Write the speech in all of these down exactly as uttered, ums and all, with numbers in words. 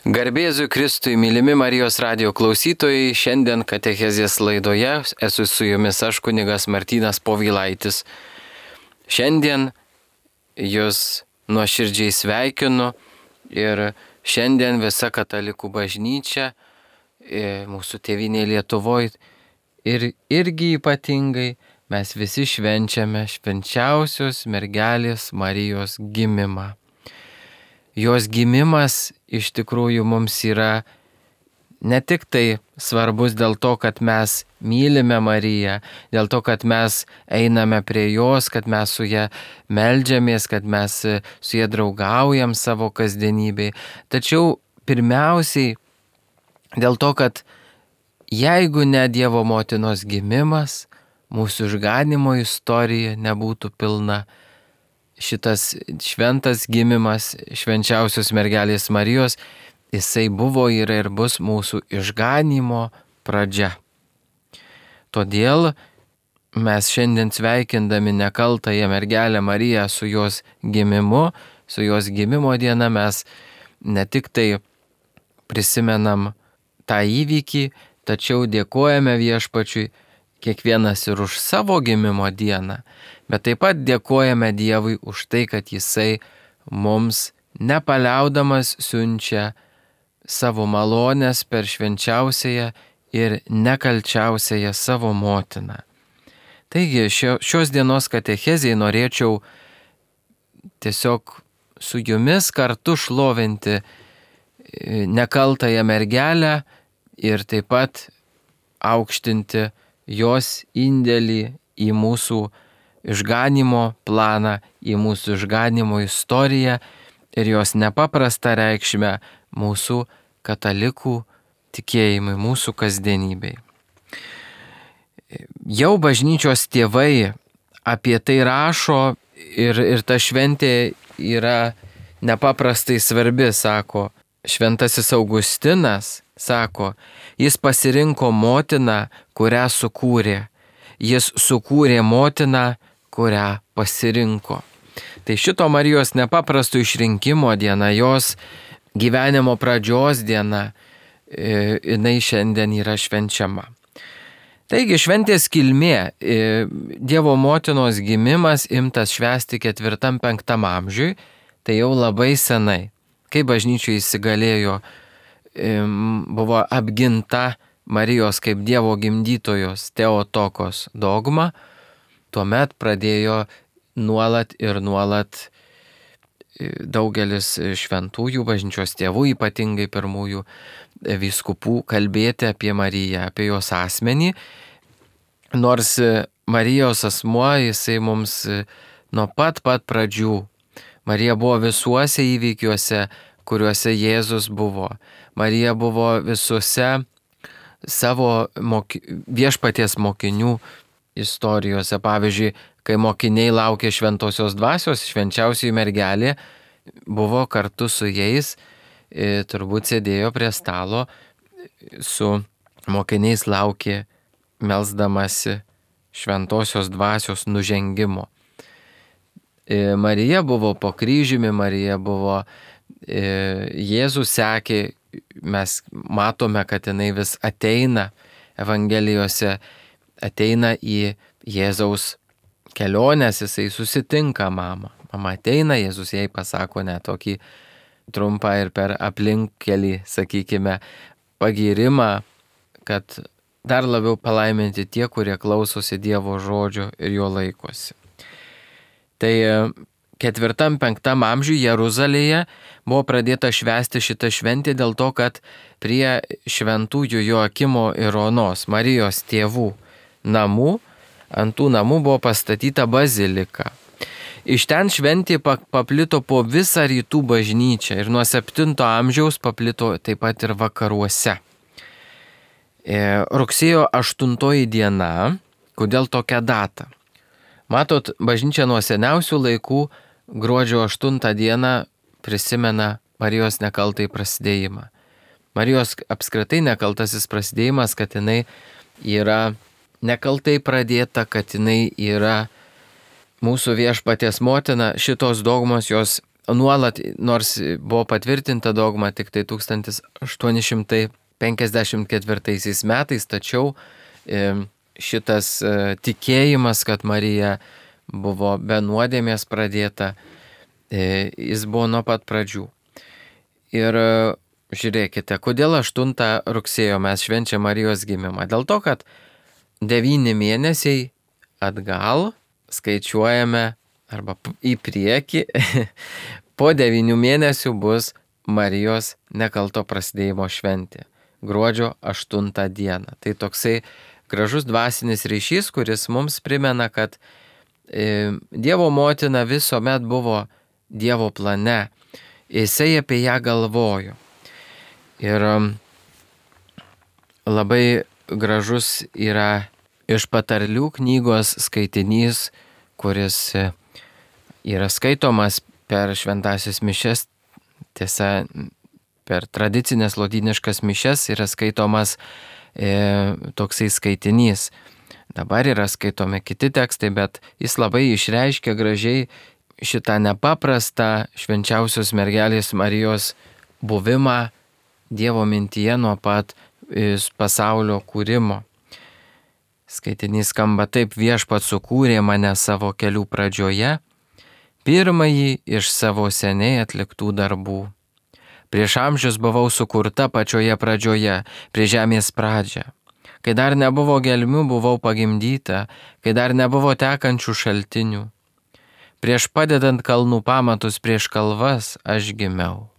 Garbėzui Kristui, mylimi Marijos radijo klausytojai, šiandien katechezės laidoje esu su jumis aš, kunigas Martynas Povilaitis. Šiandien jūs nuoširdžiai sveikinu ir šiandien visa katalikų bažnyčia, mūsų tėvynė Lietuvoje ir irgi ypatingai mes visi švenčiame švenčiausios mergelės Marijos gimimą. Jos gimimas iš tikrųjų mums yra ne tik tai svarbus dėl to, kad mes mylime Mariją, dėl to, kad mes einame prie jos, kad mes su ja meldžiamės, kad mes su ja draugaujam savo kasdienybėj. Tačiau pirmiausiai dėl to, kad jeigu ne Dievo motinos gimimas, mūsų išganymo istorija nebūtų pilna. Šitas šventas gimimas švenčiausios mergelės Marijos, jisai buvo, yra ir bus mūsų išganymo pradžia. Todėl mes šiandien sveikindami nekaltąją mergelę Mariją su jos gimimu, su jos gimimo diena, mes ne tik tai prisimenam tą įvykį, tačiau dėkojame Viešpačiui kiekvienas ir už savo gimimo dieną, bet taip pat dėkojame Dievui už tai, kad Jisai mums nepaliaudamas siunčia savo malonės per švenčiausiąją ir nekalčiausiąją savo motiną. Taigi šio, šios dienos katechezėje norėčiau tiesiog su jumis kartu šlovinti nekaltąją mergelę ir taip pat aukštinti jos indėlį į mūsų išganymo planą, į mūsų išganymo istoriją ir jos nepaprastą reikšmę mūsų katalikų tikėjimui, mūsų kasdienybei. Jau bažnyčios tėvai apie tai rašo ir, ir ta šventė yra nepaprastai svarbi, sako Šventasis Augustinas, sako, jis pasirinko motiną, kurią sukūrė. Jis sukūrė motiną, kurią pasirinko. Tai šito Marijos nepaprasto išrinkimo diena, jos gyvenimo pradžios diena, jinai šiandien yra švenčiama. Taigi šventės kilmė, Dievo motinos gimimas imtas švęsti ketvirtam penktam amžiui, tai jau labai senai. Kai bažnyčiai įsigalėjo, buvo apginta Marijos kaip Dievo gimdytojos Teotokos dogma, tuomet pradėjo nuolat ir nuolat daugelis šventųjų bažnyčios tėvų, ypatingai pirmųjų vyskupų, kalbėti apie Mariją, apie jos asmenį. Nors Marijos asmuo, jisai mums nuo pat pat pradžių. Marija buvo visuose įvykiuose, kuriuose Jėzus buvo. Marija buvo visuose savo moki, viešpaties mokinių istorijose. Pavyzdžiui, kai mokiniai laukė šventosios dvasios, švenčiausioji mergelė buvo kartu su jais, e, turbūt sėdėjo prie stalo, su mokiniais laukė melsdamasi šventosios dvasios nužengimo. Marija buvo po kryžiumi, Marija buvo, Jėzus sekė, mes matome, kad jinai vis ateina Evangelijose, ateina į Jėzaus keliones, jisai susitinka mamą. Mama ateina, Jėzus jai pasako net tokį trumpą ir per aplinkkelį, sakykime, pagyrimą, kad dar labiau palaiminti tie, kurie klausosi Dievo žodžio ir jo laikosi. Tai ketvirtam penktam amžiui Jeruzalėje buvo pradėta švęsti šitą šventę dėl to, kad prie šventųjų Joakimo ir Onos, Marijos tėvų namų, ant tų namų buvo pastatyta bazilika. Iš ten šventė paplito po visą rytų bažnyčią ir nuo septinto amžiaus paplito taip pat ir vakaruose. Rugsėjo aštuntoji diena, kodėl tokia data? Matot, bažnyčia nuo seniausių laikų gruodžio aštuntą dieną prisimena Marijos nekaltąjį prasidėjimą. Marijos apskritai nekaltasis prasidėjimas, kad jinai yra nekaltai pradėta, kad jinai yra mūsų viešpaties motina, šitos dogmos jos nuolat, nors buvo patvirtinta dogma tik tai tūkstantis aštuoni šimtai penkiasdešimt ketvirtaisiais metais, tačiau šitas tikėjimas, kad Marija buvo be nuodėmės pradėta, jis buvo nuo pat pradžių. Ir žiūrėkite, kodėl aštuntą rugsėjo mes švenčiam Marijos gimimą? Dėl to, kad devyni mėnesiai atgal skaičiuojame arba į priekį, po devynių mėnesių bus Marijos nekalto prasidėjimo šventė. Gruodžio aštuntą dieną. Tai toksai gražus dvasinis ryšys, kuris mums primena, kad e, Dievo motina visuomet buvo Dievo plane. Jisai apie ją galvojo. Ir labai gražus yra iš Patarlių knygos skaitinys, kuris yra skaitomas per šventąsias mišias. Tiesa, per tradicinės lotyniškas mišias yra skaitomas e, toksai skaitinys. Dabar yra skaitomi kiti tekstai, bet jis labai išreiškia gražiai šitą nepaprastą švenčiausios mergelės Marijos buvimą Dievo mintyje nuo pat pasaulio kūrimo. Skaitinys skamba taip: viešpat sukūrė mane savo kelių pradžioje, pirmąjį iš savo seniai atliktų darbų. Prieš amžius buvau sukurta pačioje pradžioje, prieš žemės pradžią. Kai dar nebuvo gelmių, buvau pagimdyta, kai dar nebuvo tekančių šaltinių. Prieš padedant kalnų pamatus prieš kalvas aš gimiau.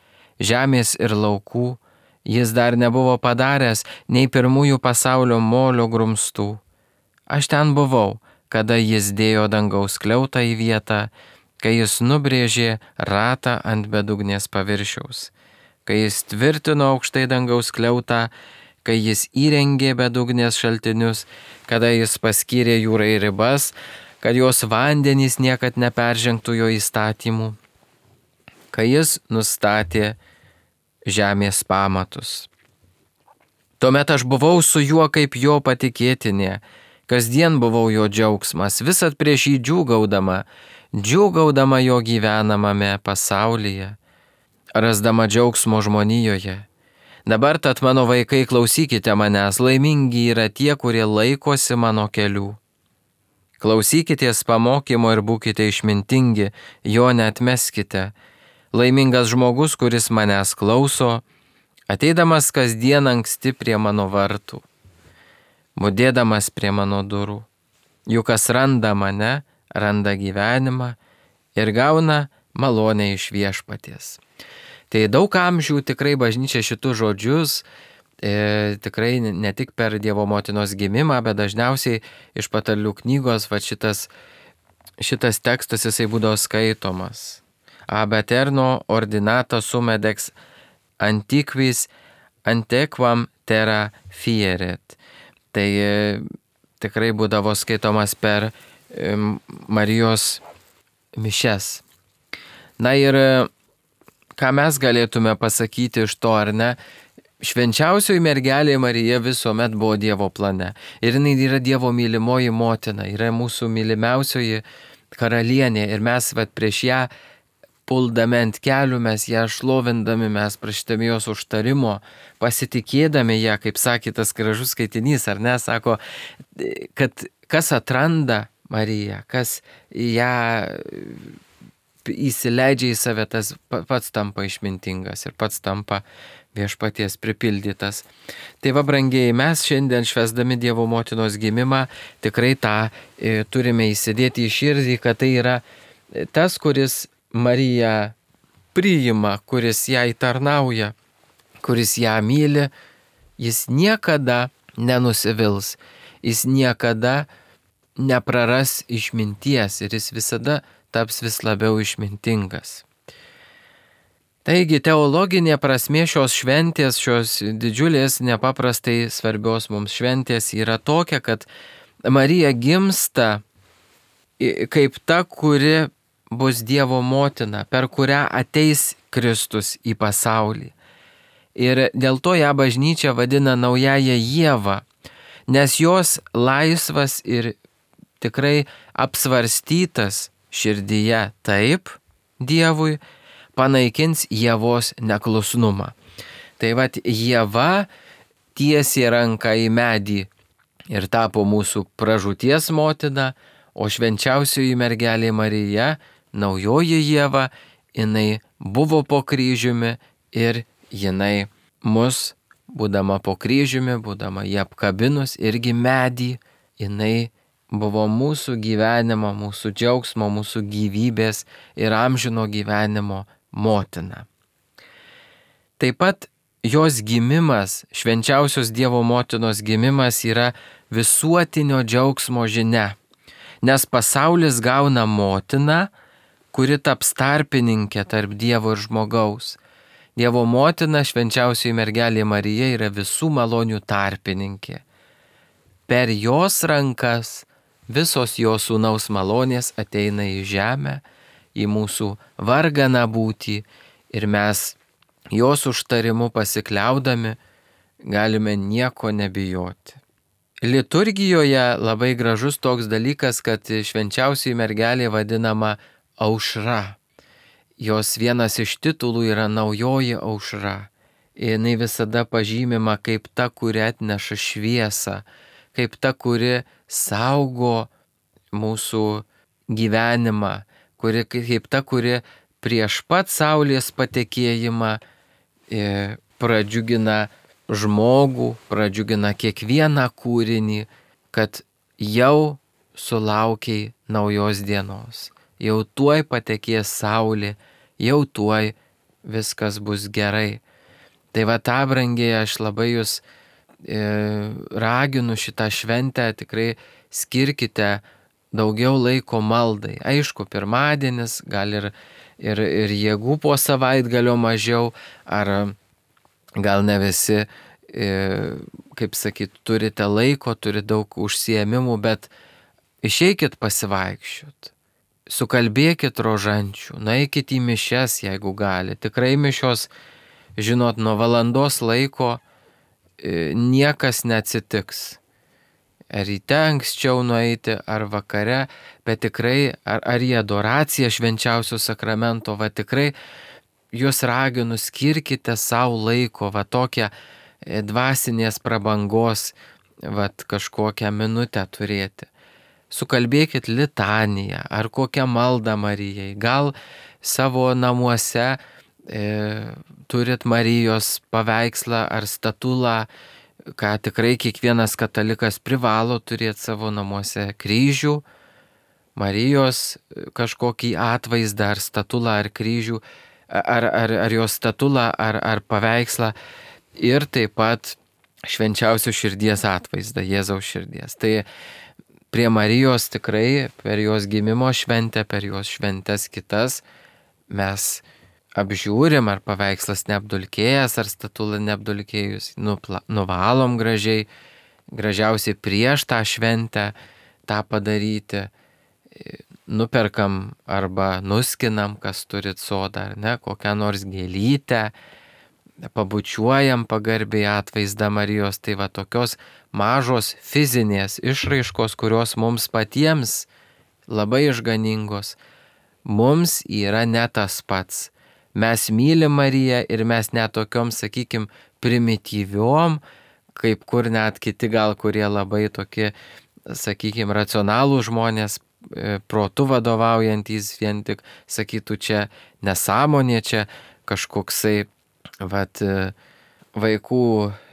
Žemės ir laukų jis dar nebuvo padaręs, nei pirmųjų pasaulio molio grumstų. Aš ten buvau, kada jis dėjo dangaus skliautą į vietą, kai jis nubrėžė ratą ant bedugnės paviršiaus, kai jis tvirtino aukštai dangaus skliautą, kai jis įrengė bedugnės šaltinius, kada jis paskyrė jūrai ribas, kad jos vandenys niekad neperžengtų jo įstatymų, kai jis nustatė žemės pamatus. Tuomet aš buvau su juo kaip jo patikėtinė, kasdien buvau jo džiaugsmas, visad prieš jį džiūgaudama, džiūgaudama jo gyvenamame pasaulyje, rasdama džiaugsmo žmonijoje. Dabar tad, mano vaikai, klausykite manęs, laimingi yra tie, kurie laikosi mano kelių. Klausykitės pamokymo ir būkite išmintingi, jo neatmeskite. Laimingas žmogus, kuris manęs klauso, ateidamas kasdien anksti prie mano vartų, budėdamas prie mano durų. Juk kas randa mane, randa gyvenimą ir gauna malonę iš viešpaties. Tai daug amžių tikrai bažnyčia šitus žodžius, e, tikrai ne tik per Dievo motinos gimimą, bet dažniausiai iš Patarlių knygos va šitas, šitas tekstas jisai būdavo skaitomas. Ab eterno ordinata sum ex antiquis antequam terra fieret. Tai e, tikrai būdavo skaitomas per e, Marijos mišias. Na ir ką mes galėtume pasakyti iš to, ar ne? Švenčiausioji mergelė Marija visuomet buvo Dievo plane. Ir jinai yra Dievo mylimoji motina, yra mūsų mylimiausioji karalienė. Ir mes vat, prieš ją puldami ant kelių, mes ją šlovindami, mes prašydami jos užtarimo, pasitikėdami ją, kaip sakė tas gražus skaitinys, ar ne, sako, kad kas atranda Mariją, kas ją įsileidžia į save, tas pats tampa išmintingas ir pats tampa viešpaties pripildytas. Tai va, brangieji, mes šiandien švęsdami Dievo motinos gimimą tikrai tą e, turime įsidėti į širdį, kad tai yra tas, kuris Mariją priima, kuris jai tarnauja, kuris ją myli, jis niekada nenusivils, jis niekada nepraras išminties ir jis visada taps vis labiau išmintingas. Taigi teologinė prasmė šios šventės, šios didžiulės, nepaprastai svarbios mums šventės yra tokia, kad Marija gimsta kaip ta, kuri bus Dievo motina, per kurią ateis Kristus į pasaulį. Ir dėl to ją bažnyčia vadina naująją Ievą, nes jos laisvas ir tikrai apsvarstytas širdyje taip Dievui, panaikins Ievos neklusnumą. Tai vat Ieva tiesė ranką į medį ir tapo mūsų pražūties motina, o švenčiausioji mergelė Marija, naujoji Ieva, jinai buvo po kryžiumi ir jinai mus, būdama po kryžiumi, būdama jį apkabinus irgi medį, jinai buvo mūsų gyvenimo, mūsų džiaugsmo, mūsų gyvybės ir amžino gyvenimo motina. Taip pat jos gimimas, švenčiausios Dievo motinos gimimas yra visuotinio džiaugsmo žinia, nes pasaulis gauna motiną, kuri taps tarpininkė tarp Dievo ir žmogaus. Dievo motina, švenčiausioji mergelė Marija, yra visų malonių tarpininkė. Per jos rankas visos jos sūnaus malonės ateina į žemę, į mūsų varganą būtį ir mes jos užtarimu pasikliaudami galime nieko nebijoti. Liturgijoje labai gražus toks dalykas, kad švenčiausioji mergelė vadinama aušra. Jos vienas iš titulų yra naujoji aušra. Jinai visada pažymima kaip ta, kuri atneša šviesą, kaip ta, kuri saugo mūsų gyvenimą, kuri, kaip ta, kuri prieš pat saulės patekėjimą pradžiugina žmogų, pradžiugina kiekvieną kūrinį, kad jau sulaukiai naujos dienos, jau tuoj patekės saulė, jau tuoj viskas bus gerai. Tai va tą brangiai aš labai jūs e, raginu šitą šventę, tikrai skirkite daugiau laiko maldai. Aišku, pirmadienis, gal ir, ir, ir jėgų po savaitgalio mažiau, ar gal ne visi, e, kaip sakyt, turite laiko, turite daug užsiėmimų, bet išeikit pasivaikščiot. Sukalbėkit rožančių, nueikit į mišias, jeigu gali. Tikrai mišios, žinot, nuo valandos laiko e, niekas neatsitiks. Ar ryte anksčiau nueiti, ar vakare, bet tikrai, ar, ar į adoraciją švenčiausio sakramento, va tikrai jūs raginu, skirkite savo laiko, va tokią dvasinės prabangos, va kažkokią minutę turėti. Sukalbėkit litaniją ar kokią maldą Marijai. Gal savo namuose e, turit Marijos paveikslą ar statulą, ką tikrai kiekvienas katalikas privalo turėti savo namuose, kryžių, Marijos kažkokį atvaizdą ar statulą ar kryžių, ar, ar, ar jos statulą ar, ar paveikslą ir taip pat švenčiausio širdies atvaizdą, Jėzaus širdies. Tai prie Marijos tikrai per jos gimimo šventę, per jos šventes kitas mes apžiūrim, ar paveikslas neapdulkėjęs, ar statula neapdulkėjus, nupla, nuvalom gražiai, gražiausiai prieš tą šventę tą padaryti, nuperkam arba nuskinam, kas turit sodą, ar ne, kokią nors gėlytę, pabučiuojam pagarbiai atvaizdą Marijos, tai va tokios mažos fizinės išraiškos, kurios mums patiems labai išganingos, mums yra ne tas pats. Mes mylim Mariją ir mes net tokiom, sakykim, primityviom, kaip kur net kiti gal, kurie labai tokie, sakykim, racionalų žmonės, protu vadovaujantys vien tik sakytų, čia nesąmonė, čia kažkoksai vat, vaikų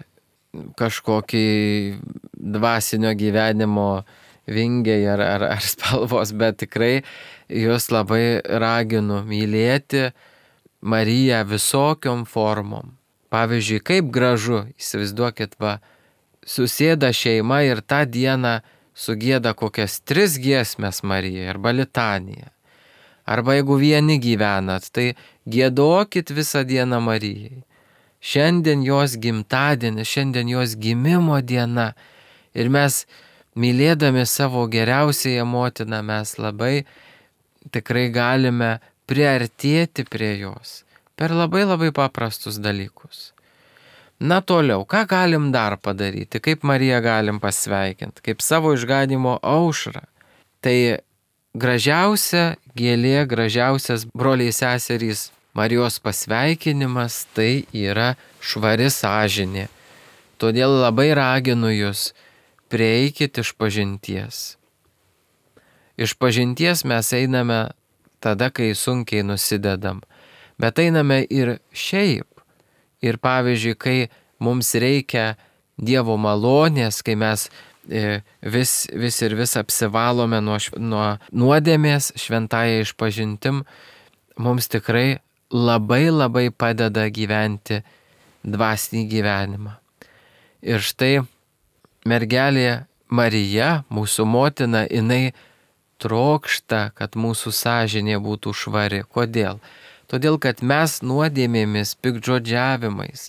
kažkokį dvasinio gyvenimo vingiai ar, ar, ar spalvos, bet tikrai jūs labai raginu mylėti Mariją visokiom formom. Pavyzdžiui, kaip gražu, įsivaizduokit, va, susėda šeima ir tą dieną sugieda kokias tris giesmes Marijai arba litaniją. Arba jeigu vieni gyvenat, tai giedokit visą dieną Marijai. Šiandien jos gimtadienis, šiandien jos gimimo diena. Ir mes, mylėdami savo geriausiąją motiną, mes labai tikrai galime priartėti prie jos per labai labai paprastus dalykus. Na toliau, ką galim dar padaryti, kaip Mariją galim pasveikinti, kaip savo išganimo aušrą. Tai gražiausia gėlė, gražiausias broliai seserys Marijos pasveikinimas tai yra švari sąžinė. Todėl labai raginu jūs, prieikit išpažinties. Išpažinties mes einame tada, kai sunkiai nusidedam, bet einame ir šiaip. Ir pavyzdžiui, kai mums reikia Dievo malonės, kai mes vis, vis ir vis apsivalome nuo, nuo nuodėmės šventąją išpažintim, mums tikrai labai labai padeda gyventi dvasinį gyvenimą. Ir štai mergelė Marija, mūsų motina, jinai trokšta, kad mūsų sąžinė būtų švari. Kodėl? Todėl, kad mes nuodėmėmis, piktžodžiavimais,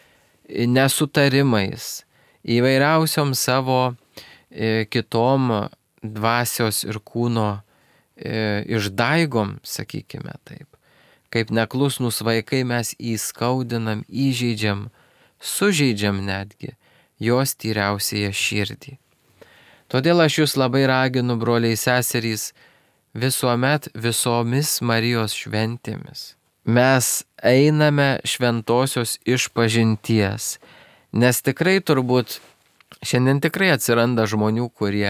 nesutarimais, įvairiausiom savo e, kitom dvasios ir kūno e, išdaigom, sakykime taip. Kaip neklusnus vaikai mes įskaudinam, įžeidžiam, sužeidžiam netgi jos tyriausiąją širdį. Todėl aš jūs labai raginu, broliai seserys, visuomet visomis Marijos šventėmis. Mes einame šventosios išpažinties, nes tikrai turbūt, šiandien tikrai atsiranda žmonių, kurie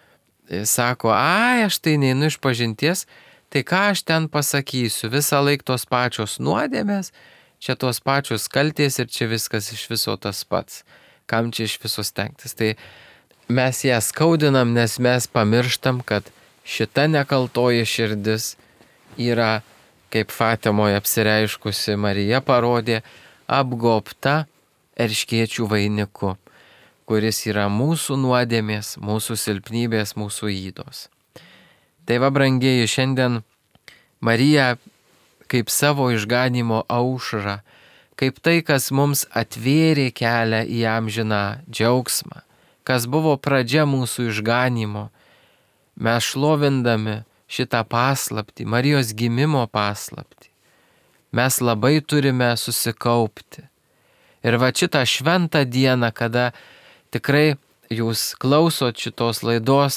sako, ai, aš tai neinu išpažinties, tai ką aš ten pasakysiu, visą laiką tos pačios nuodėmės, čia tos pačios kaltės ir čia viskas iš viso tas pats, kam čia iš viso stengtis. Tai mes ją skaudinam, nes mes pamirštam, kad šita nekaltoji širdis yra, kaip Fatimoje apsireiškusi Marija parodė, apgobta erškėčių vainiku, kuris yra mūsų nuodėmės, mūsų silpnybės, mūsų ydos. Tai va, brangieji, šiandien Marija kaip savo išganimo aušrą, kaip tai, kas mums atvėrė kelią į amžiną džiaugsmą, kas buvo pradžia mūsų išganimo, mes šlovindami šitą paslaptį, Marijos gimimo paslaptį, mes labai turime susikaupti. Ir va šitą šventą dieną, kada tikrai jūs klausot šitos laidos,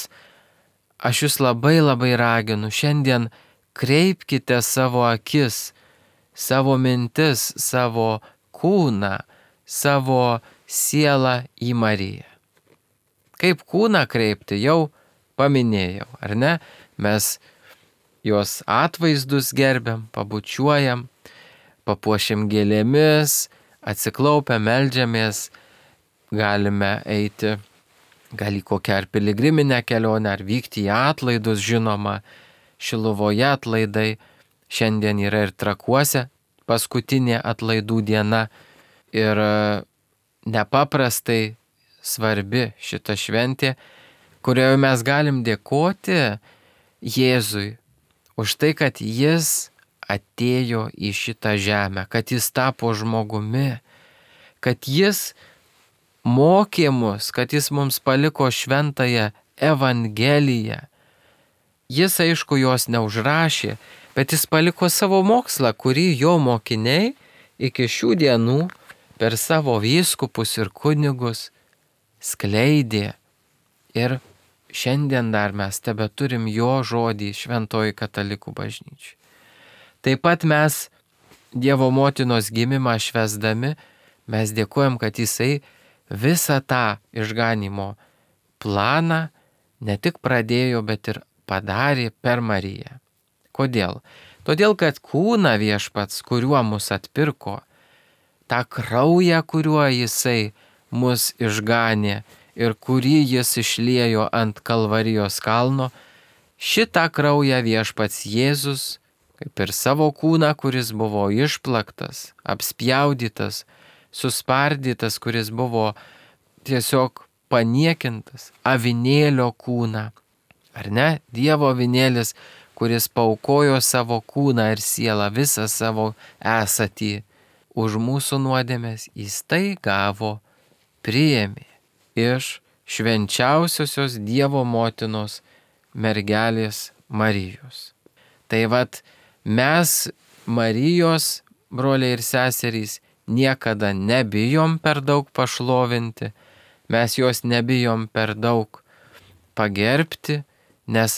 aš jūs labai labai raginu, šiandien kreipkite savo akis, savo mintis, savo kūną, savo sielą į Mariją. Kaip kūną kreipti, jau paminėjau, ar ne? Mes jos atvaizdus gerbiam, pabučiuojam, papuošiam gėlėmis, atsiklaupę, meldžiamės, galime eiti, gal į kokią ar piligriminę kelionę, ar vykti į atlaidus, žinoma, Šiluvoje atlaidai, šiandien yra ir Trakuose paskutinė atlaidų diena ir nepaprastai svarbi šita šventė, kurioje mes galim dėkoti Jėzui už tai, kad jis atėjo į šitą žemę, kad jis tapo žmogumi, kad jis mokė mus, kad jis mums paliko šventąją Evangeliją. Jis, aišku, jos neužrašė, bet jis paliko savo mokslą, kurį jo mokiniai iki šių dienų per savo vyskupus ir kunigus skleidė. Ir šiandien dar mes tebeturim jo žodį šventoji katalikų bažnyčiai. Taip pat mes Dievo motinos gimimą švęsdami, mes dėkojam, kad jisai visą tą išganimo planą ne tik pradėjo, bet ir padarė per Mariją. Kodėl? Todėl, kad kūną viešpats, kuriuo mus atpirko, tą kraują, kuriuo jisai mus išganė ir kurį jis išliejo ant Kalvarijos kalno, šitą kraują viešpats Jėzus, kaip ir savo kūną, kuris buvo išplaktas, apspjaudytas, suspardytas, kuris buvo tiesiog paniekintas, avinėlio kūną. Ar ne? Dievo avinėlis, kuris paaukojo savo kūną ir sielą, visą savo esatį už mūsų nuodėmės, jis tai gavo, priėmė iš švenčiausiosios Dievo motinos mergelės Marijos. Tai vat mes Marijos, broliai ir seserys, niekada nebijom per daug pašlovinti, mes jos nebijom per daug pagerbti, nes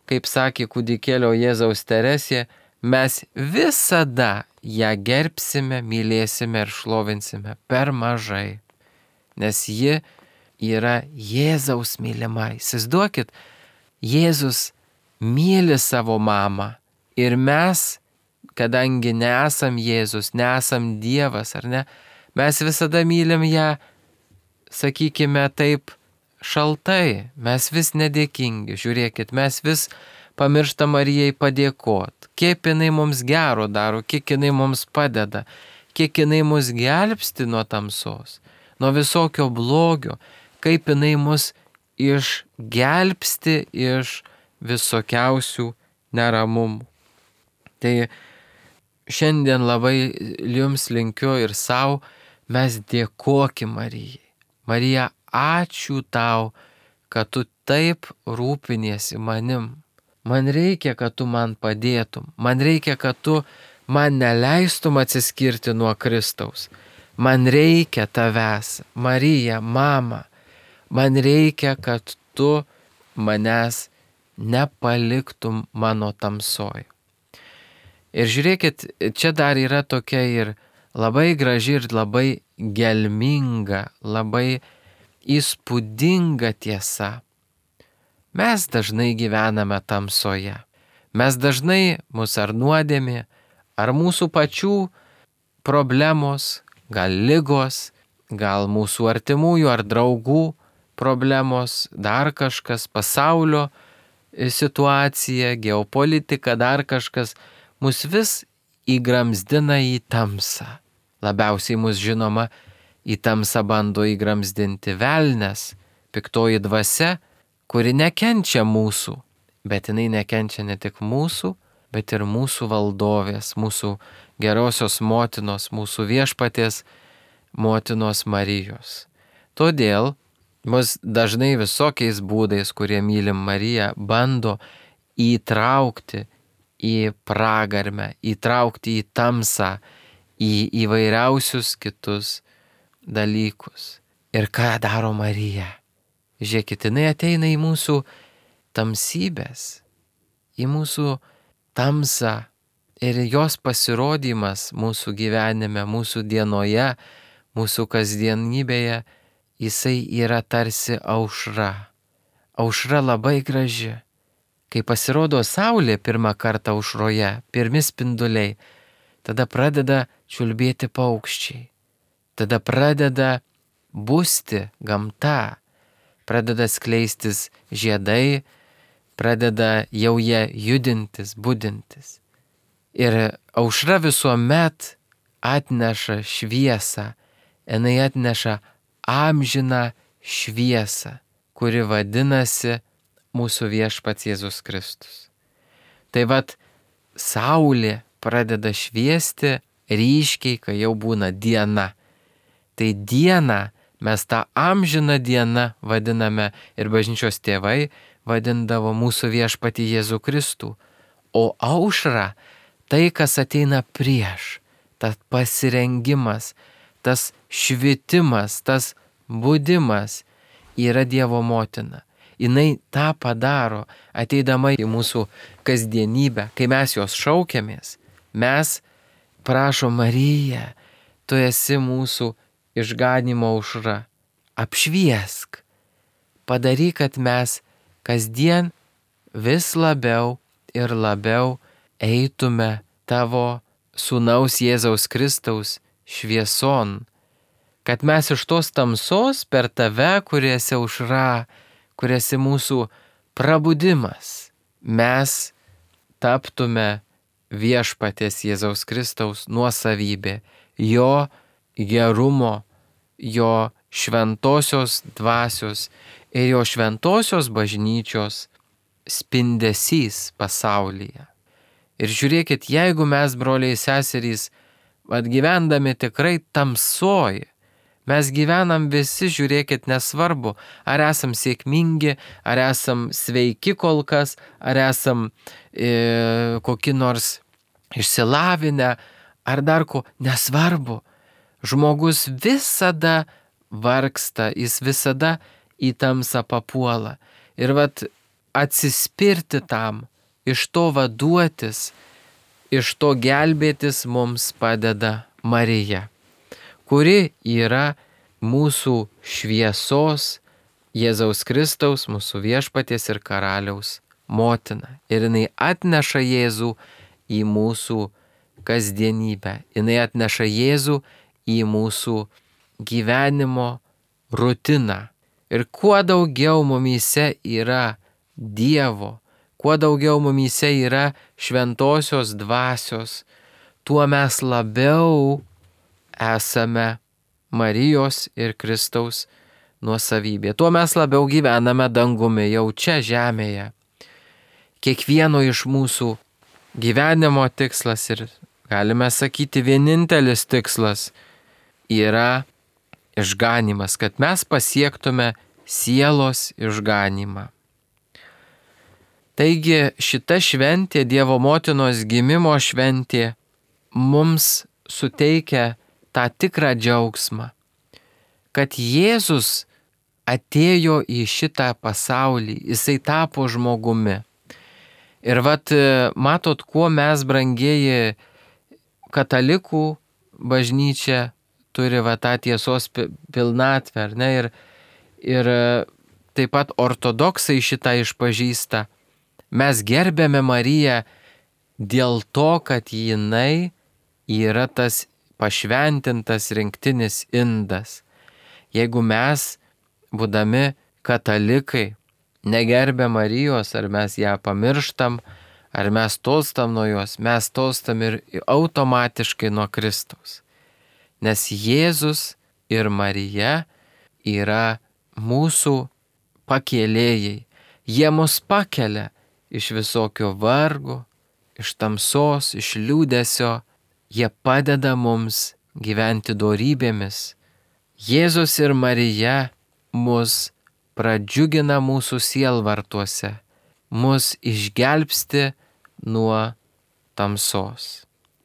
kaip sakė kūdikėlio Jėzaus Teresė, mes visada ją gerbsime, mylėsime ir šlovinsime per mažai, nes ji yra Jėzaus mylima. Įsivaizduokit, Jėzus myli savo mamą ir mes, kadangi nesam Jėzus, nesam Dievas, ar ne, mes visada mylim ją, sakykime taip, šaltai, mes vis nedėkingi. Žiūrėkit, mes vis pamirštam Marijai padėkot, kiek jinai mums gero daro, kiek jinai mums padeda, kiek jinai mus gelbsti nuo tamsos, nuo visokio blogio, kaip jinai mus išgelbsti iš visokiausių neramumų. Tai šiandien labai jums linkiu ir savo, mes dėkokim Marijai. Marija, ačiū tau, kad tu taip rūpiniesi manim. Man reikia, kad tu man padėtum. Man reikia, kad tu man neleistum atsiskirti nuo Kristaus. Man reikia tavęs, Marija, mama. Man reikia, kad tu manęs nepaliktum mano tamsoj. Ir žiūrėkit, čia dar yra tokia ir labai graži ir labai gelminga, labai įspūdinga tiesa. Mes dažnai gyvename tamsoje. Mes dažnai mus ar nuodėmė, ar mūsų pačių problemos, gal ligos, gal mūsų artimųjų ar draugų problemos, dar kažkas, pasaulio situacija, geopolitika, dar kažkas, mus vis įgramzdina į tamsą. Labiausiai mus žinoma, į tamsą bando įgramzdinti velnias, piktoji dvasia, kuri nekenčia mūsų, bet jinai nekenčia ne tik mūsų, bet ir mūsų valdovės, mūsų gerosios motinos, mūsų viešpaties motinos Marijos. Todėl mus dažnai visokiais būdais, kurie mylim Mariją, bando įtraukti į pragarmę, įtraukti į tamsą, į įvairiausius kitus dalykus. Ir ką daro Marija? Žiūrėkit, jinai ateina į mūsų tamsybės, į mūsų tamsą ir jos pasirodymas mūsų gyvenime, mūsų dienoje, mūsų kasdienybėje, jisai yra tarsi aušra. Aušra labai graži. Kai pasirodo saulė pirmą kartą aušroje, pirmi spinduliai, tada pradeda čiulbėti paukščiai. Tada pradeda busti gamta, pradeda skleistis žiedai, pradeda jau jie judintis, budintis. Ir aušra visuomet atneša šviesą, jinai atneša amžiną šviesą, kuri vadinasi mūsų viešpats Jėzus Kristus. Tai vat saulė pradeda šviesti ryškiai, kai jau būna diena. Tai diena, mes tą amžiną dieną vadiname ir bažnyčios tėvai vadindavo mūsų viešpatį Jėzų Kristų. O aušra, tai kas ateina prieš, tas pasirengimas, tas švitimas, tas budimas yra Dievo motina. Jinai tą padaro, ateidama į mūsų kasdienybę, kai mes jos šaukiamės, mes prašom Mariją, tu esi mūsų išganimo aušra, apšviesk, padaryk, kad mes kasdien vis labiau ir labiau eitume tavo sūnaus Jėzaus Kristaus švieson, kad mes iš tos tamsos per tave, kuri esi aušra, kuri esi mūsų prabudimas, mes taptume viešpaties Jėzaus Kristaus nuosavybė, jo gerumo, jo šventosios dvasios ir jo šventosios bažnyčios spindesys pasaulyje. Ir žiūrėkit, jeigu mes, broliai seserys, atgyvendami tikrai tamsoj, mes gyvenam visi, žiūrėkit, nesvarbu, ar esam sėkmingi, ar esam sveiki kol kas, ar esam e, kokie nors išsilavinę, ar dar ko, nesvarbu. Žmogus visada vargsta, jis visada į tamsą papuola. Ir vat atsispirti tam, iš to vaduotis, iš to gelbėtis mums padeda Marija, kuri yra mūsų šviesos, Jėzaus Kristaus, mūsų viešpaties ir karaliaus motina. Ir jinai atneša Jėzų į mūsų kasdienybę. Jinai atneša Jėzų į mūsų gyvenimo rutiną. Ir kuo daugiau mumyse yra Dievo, kuo daugiau mumyse yra šventosios dvasios, tuo mes labiau esame Marijos ir Kristaus nuosavybė. Tuo mes labiau gyvename dangumi jau čia žemėje. Kiekvieno iš mūsų gyvenimo tikslas ir, galime sakyti, vienintelis tikslas yra išganymas, kad mes pasiektume sielos išganymą. Taigi šita šventė, Dievo motinos gimimo šventė, mums suteikia tą tikrą džiaugsmą, kad Jėzus atėjo į šitą pasaulį, jisai tapo žmogumi. Ir vat, matot, kuo mes, brangieji, katalikų bažnyčia turi va tą tiesos pilnatvę, ar ne? Ir, ir taip pat ortodoksai šitą išpažįsta. Mes gerbėme Mariją dėl to, kad jinai yra tas pašventintas rinktinis indas. Jeigu mes, būdami katalikai, negerbė Marijos, ar mes ją pamirštam, ar mes tolstam nuo jos, mes tolstam ir automatiškai nuo Kristaus. Nes Jėzus ir Marija yra mūsų pakėlėjai. Jie mus pakelia iš visokio vargo, iš tamsos, iš liūdesio. Jie padeda mums gyventi dorybėmis. Jėzus ir Marija mus pradžiugina mūsų sielvartuose, mus išgelbsti nuo tamsos.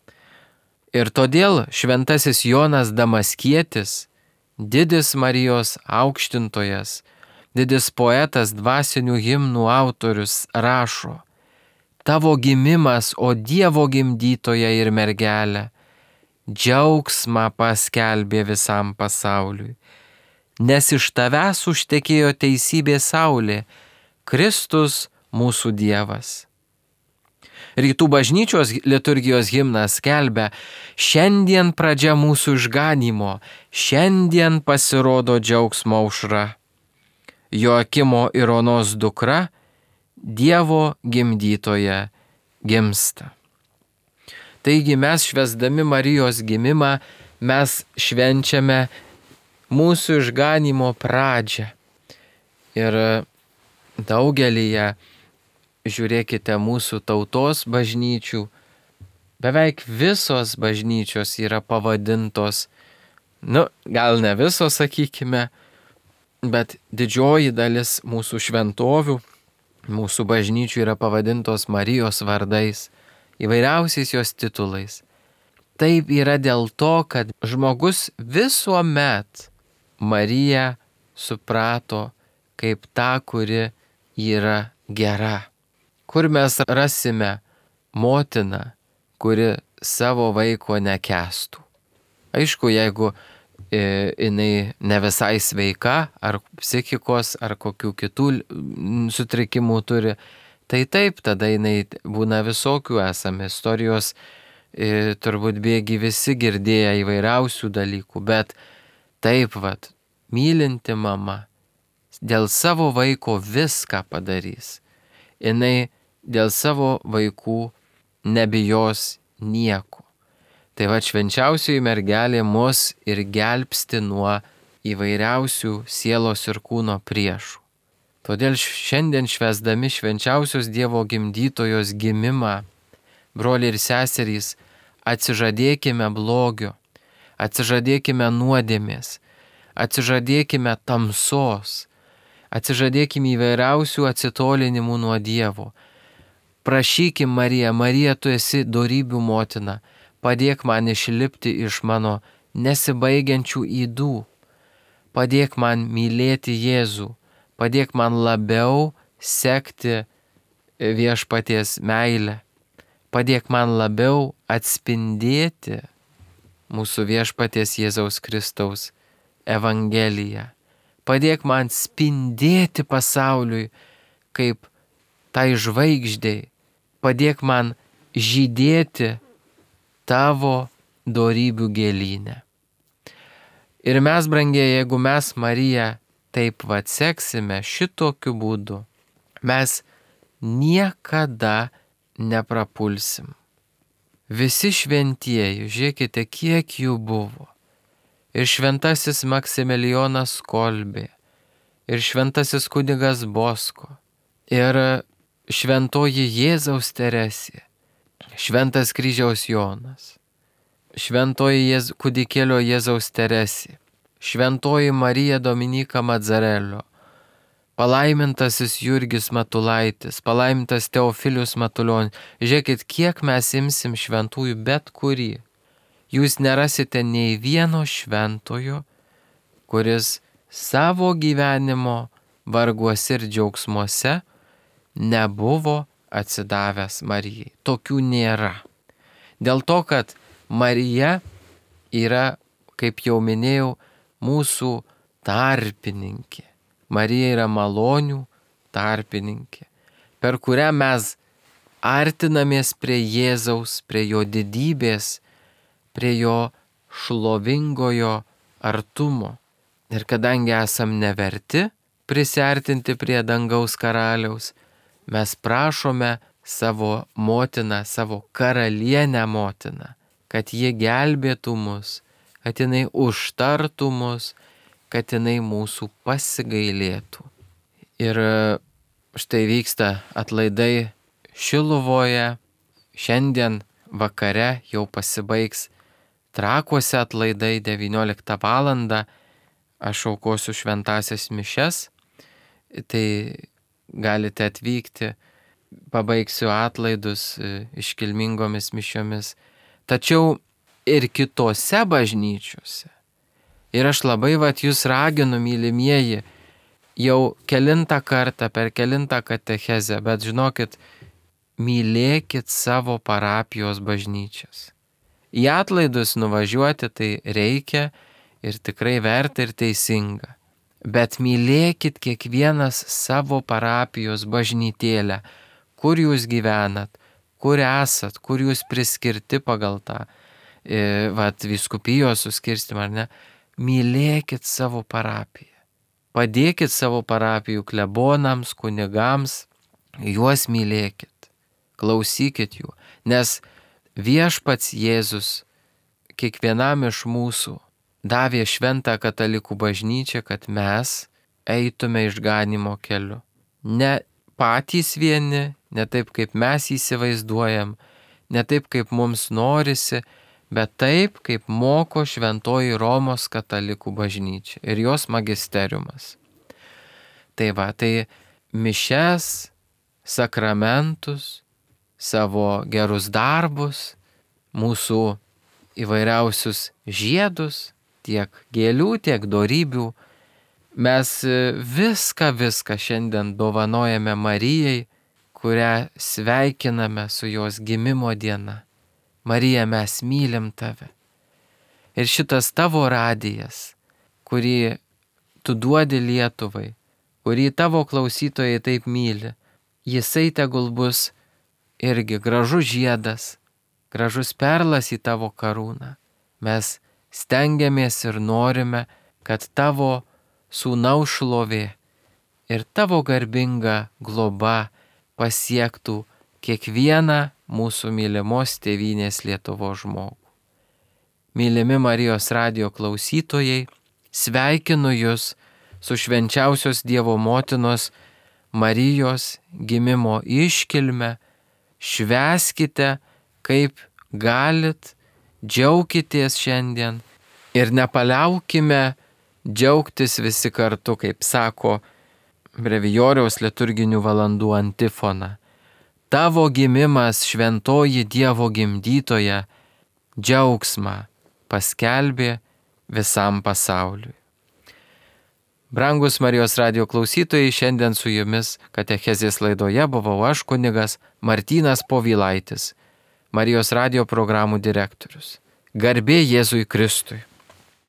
Ir todėl šventasis Jonas Damaskietis, didis Marijos aukštintojas, didis poetas, dvasinių himnų autorius, rašo: tavo gimimas, o Dievo gimdytoja ir mergelė, džiaugsmą paskelbė visam pasauliui. Nes iš tavęs užtekėjo teisybės saulė, Kristus mūsų Dievas. Rytų bažnyčios liturgijos himnas skelbia: šiandien pradžia mūsų išganymo, šiandien pasirodo džiaugsmo aušra. Joakimo ir Onos dukra, Dievo gimdytoja, gimsta. Taigi mes, švęsdami Marijos gimimą, mes švenčiame mūsų išganymo pradžią. Ir daugelyje, žiūrėkite, mūsų tautos bažnyčių, beveik visos bažnyčios yra pavadintos, nu, gal ne visos, sakykime, bet didžioji dalis mūsų šventovių, mūsų bažnyčių yra pavadintos Marijos vardais, įvairiausiais jos titulais. Taip yra dėl to, kad žmogus visuomet Mariją suprato kaip tą, kuri yra gera. Kur mes rasime motiną, kuri savo vaiko nekęstų? Aišku, jeigu e, jinai ne visai sveika, ar psichikos, ar kokių kitų sutrikimų turi, tai taip, tada jinai būna visokių, esame istorijos, e, turbūt bėgi visi girdėję įvairiausių dalykų, bet taip vat, mylinti mama dėl savo vaiko viską padarys. Jinai dėl savo vaikų nebijos nieko. Tai va, švenčiausioji mergelė mus ir gelbsti nuo įvairiausių sielos ir kūno priešų. Todėl šiandien švęsdami švenčiausios Dievo gimdytojos gimimą, broliai ir seserys, atsižadėkime blogio, atsižadėkime nuodėmės, atsižadėkime tamsos, atsižadėkime įvairiausių atsitolinimų nuo Dievo. Prašykim Mariją, Marija, tu esi dorybių motina, padėk man išlipti iš mano nesibaigiančių ydų, padėk man mylėti Jėzų, padėk man labiau sekti viešpaties meilę. Padėk man labiau atspindėti mūsų viešpaties Jėzaus Kristaus Evangeliją. Padėk man spindėti pasauliui kaip tai žvaigždei. Padėk man žydėti tavo dorybių gėlyne. Ir mes, brangieji, jeigu mes Mariją taip vat seksime šitokiu būdu, mes niekada neprapulsim. Visi šventieji, žiūrėkite, kiek jų buvo. Ir šventasis Maksimilijonas Kolbė, ir šventasis kunigas Bosko, ir šventoji Jėzaus Teresė, šventas kryžiaus Jonas, šventoji Jėz... kūdikėlio Jėzaus Teresė, šventoji Marija Dominika Mazzarello, palaimintasis Jurgis Matulaitis, palaimintas Teofilius Matulionis. Žiūrėkit, kiek mes imsim šventųjų bet kurį. Jūs nerasite nei vieno šventojo, kuris savo gyvenimo varguose ir džiaugsmuose nebuvo atsidavęs Marijai. Tokių nėra. Dėl to, kad Marija yra, kaip jau minėjau, mūsų tarpininkė. Marija yra malonių tarpininkė, per kurią mes artinamės prie Jėzaus, prie jo didybės, prie jo šlovingojo artumo. Ir kadangi esam neverti prisiartinti prie dangaus karaliaus, mes prašome savo motiną, savo karalienę motiną, kad ji gelbėtų mus, kad jinai užtartų mus, kad jinai mūsų pasigailėtų. Ir štai vyksta atlaidai Šiluvoje, šiandien vakare jau pasibaigs Trakuose atlaidai devynioliktą valandą, aš aukosiu šventasias mišias, tai galite atvykti, pabaigsiu atlaidus iškilmingomis mišiomis, tačiau ir kitose bažnyčiose. Ir aš labai vat jūs raginu, mylimieji, jau kelintą kartą, per kelintą katechezę, bet žinokit, mylėkit savo parapijos bažnyčias. Į atlaidus nuvažiuoti tai reikia ir tikrai verta ir teisinga. Bet mylėkit kiekvienas savo parapijos bažnytėlę, kur jūs gyvenat, kur esat, kur jūs priskirti pagal tą e, vat, vyskupijos suskirstimą, ar ne? Mylėkit savo parapiją. Padėkit savo parapijų klebonams, kunigams, juos mylėkit, klausykit jų, nes viešpats Jėzus kiekvienam iš mūsų davė šventą katalikų bažnyčią, kad mes eitume išganimo keliu. Ne patys vieni, ne taip, kaip mes įsivaizduojam, ne taip, kaip mums norisi, bet taip, kaip moko šventoji Romos katalikų bažnyčia ir jos magisteriumas. Tai va, tai mišes, sakramentus, savo gerus darbus, mūsų įvairiausius žiedus, tiek gėlių, tiek dorybių, mes viską, viską šiandien dovanojame Marijai, kurią sveikiname su jos gimimo diena. Marija, mes mylim tave. Ir šitas tavo radijas, kurį tu duodi Lietuvai, kurį tavo klausytojai taip myli, jisai tegul bus irgi gražus žiedas, gražus perlas į tavo karūną. Mes stengiamės ir norime, kad tavo sūnaus šlovė ir tavo garbinga globa pasiektų kiekvieną mūsų mylimos tėvynės Lietuvos žmogų. Mylimi Marijos radijo klausytojai, sveikinu jūs su švenčiausios Dievo motinos Marijos gimimo iškilme, švęskite kaip galit, džiaukitės šiandien ir nepaliaukime džiaugtis visi kartu, kaip sako brevijoriaus liturginių valandų antifona. Tavo gimimas, šventoji Dievo gimdytoja, džiaugsmą, džiaugsmą, džiaugsmą, džiaugsmą, džiaugsmą, džiaugsmą, džiaugsmą, džiaugsmą, džiaugsmą, džiaugsmą, džiaugsmą, džiaugsmą, džiaugsmą, džiaugsmą, džiaugsmą, džiaugsmą, džiaugsmą, paskelbė visam pasauliui. Brangus Marijos radijo klausytojai, šiandien su jumis katechezės laidoje buvau aš, kunigas Martynas Povilaitis, Marijos radijo programų direktorius. Garbė Jėzui Kristui.